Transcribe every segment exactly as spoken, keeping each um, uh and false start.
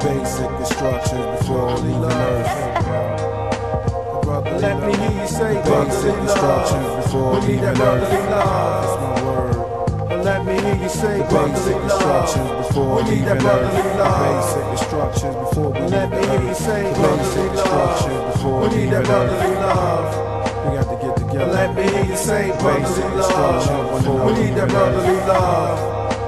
basic instructions before leaving earth. Let me hear you say Basic instructions before leaving earth. That's my word. Let me hear you say Basic instructions before leaving earth. Basic instructions before we leave Let me hear you say Basic instructions before we need leaving that earth. brotherly love. We got to get together. Let me hear you say brotherly love. We need that brotherly love.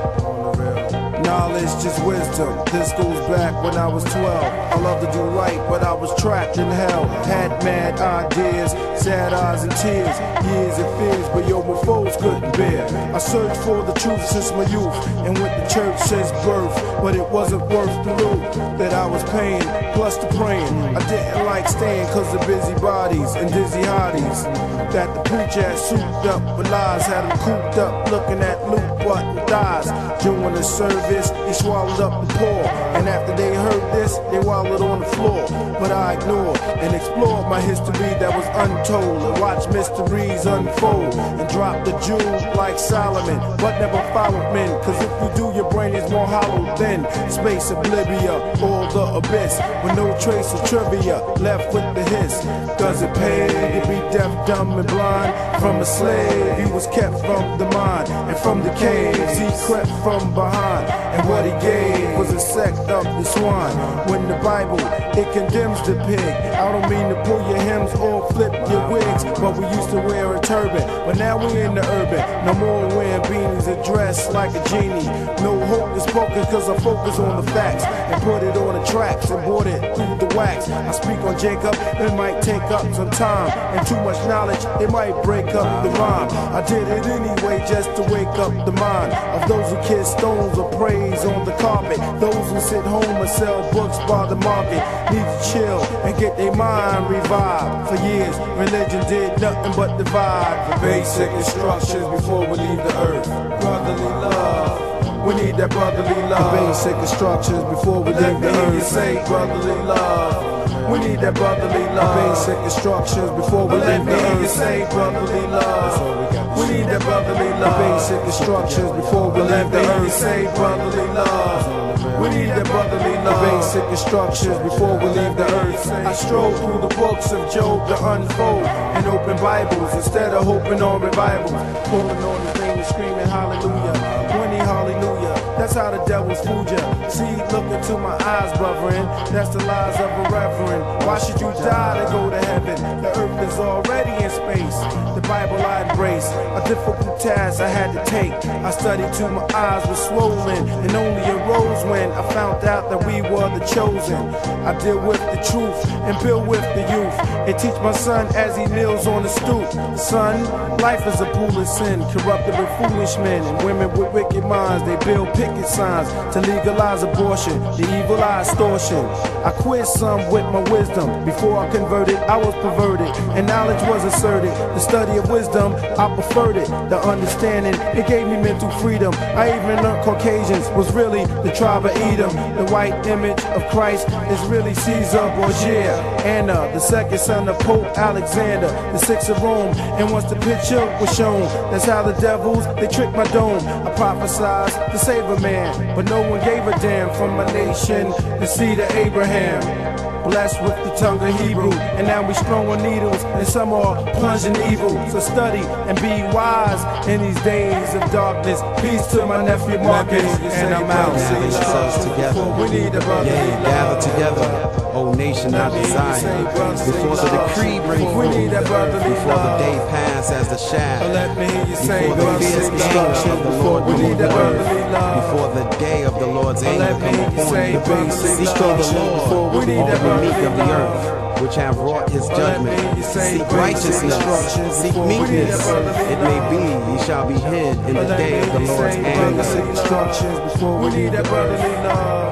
Knowledge, just wisdom. This goes back when I was twelve. I love to do right, but I was trapped in hell. Had mad ideas, sad eyes and tears, years and fears, but yo, my foes couldn't bear. I searched for the truth since my youth, and went to church since birth, but it wasn't worth the loot that I was paying, plus the praying. I didn't like staying cause of busy bodies and dizzy hotties that the preacher had souped up with lies, had them cooped up looking at loot button thighs. During the service, they swallowed up the poor, and after they heard this, they wallowed on the floor. But I ignored and explored my history that was untold, and watched mysteries unfold, and dropped the jewels like Solomon, but never followed men. Cause if you do, your brain is more hollow than space oblivia or the abyss, with no trace of trivia left with the hiss. Does it pay to be deaf, dumb, and blind? From a slave, he was kept from the mind, and from the caves he crept from behind, and what he gave was a sect of the swine. When the Bible, it condemns the pig. I don't mean to pull your hems or flip your wigs, but we used to wear a turban, but now we in the urban. No more wearing beanies and dressed like a genie. No hocus pocus, cause I focus on the facts and put it on the tracks and bought it through the wax. I speak on Jacob, it might take up some time, and too much knowledge, it might break up the rhyme. I did it anyway just to wake up the mind of those who kiss stones or praise on the carpet. Those who sit home and sell books by the market need to chill and get their mind revived. For years, religion did nothing but divide. The basic instructions before we leave the earth. Brotherly love. We need that brotherly love. The basic instructions before we leave the Let me hear you earth. say brotherly love. We need that brotherly The love. basic instructions before we Let leave me the hear you earth. say brotherly love. We need that brotherly The love. basic instructions before we Let leave me the hear you earth. say brotherly love. We need that brotherly The love. basic instructions before we leave the earth. I stroll through the books of Job to unfold and open Bibles instead of hoping on revival. Pulling on the thing and screaming hallelujah. twenty hallelujah. That's how the devil's fooled ya. See, look into my eyes, brethren. That's the lies of a reverend. Why should you die to go to heaven? The earth is already in space. The Bible I embrace, a difficult task I had to take. I studied till my eyes were swollen, and only arose when I found out that we were the chosen. I deal with the truth and build with the youth, and teach my son as he kneels on the stoop. Son, life is a pool of sin, corrupted with foolish men and women with wicked minds. They build picket signs to legalize abortion, the evil eye extortion. I quiz some with my wisdom. Before I converted, I was perverted, and knowledge was asserted. The study of wisdom, I preferred it. The understanding, it gave me mental freedom. I even learned Caucasians was really the tribe of Edom. The white image of Christ is really Caesar Borgia. Anna, the second son of Pope Alexander, the sixth of Rome. And once the picture was shown, that's how the devils, they tricked my dome. I prophesied to save a man, but no one gave a damn. From my nation, the seed of Abraham, blessed with the tongue of Hebrew, and now we strung on needles, and some are plunging evil. So study and be wise in these days of darkness. Peace to my nephew Marcus, and I'm out. Gather yourselves together. We need a brotherly Yeah, gather together, O nation I desire. Before the decree bring We forth, need that brotherly before the love. day pass as the shadow, Let me hear you say before the fierce brotherly anger love. of the Lord We come need that upon brotherly you, love. before the day of the Lord's anger Let me come hear you upon say you. brotherly Seek ye the love. Lord, We need all that the meek brotherly of the love. earth, which have wrought his Let judgment. me hear you say Seek brotherly righteousness, love. seek We need meekness. that brotherly It may love. be ye shall be hid in the Let day me of the hear you Lord's say anger. brotherly Instructions before We we need leave that the brotherly earth. love.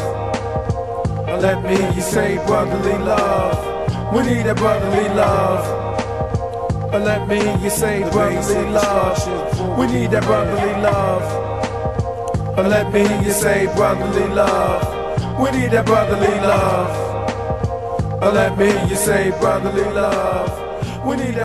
Let me hear you say brotherly love. We need that brotherly love. Let me hear you say brotherly love. We need that brotherly love. Let me hear you say brotherly love. We need that brotherly love. Let me hear you say brotherly love. We need that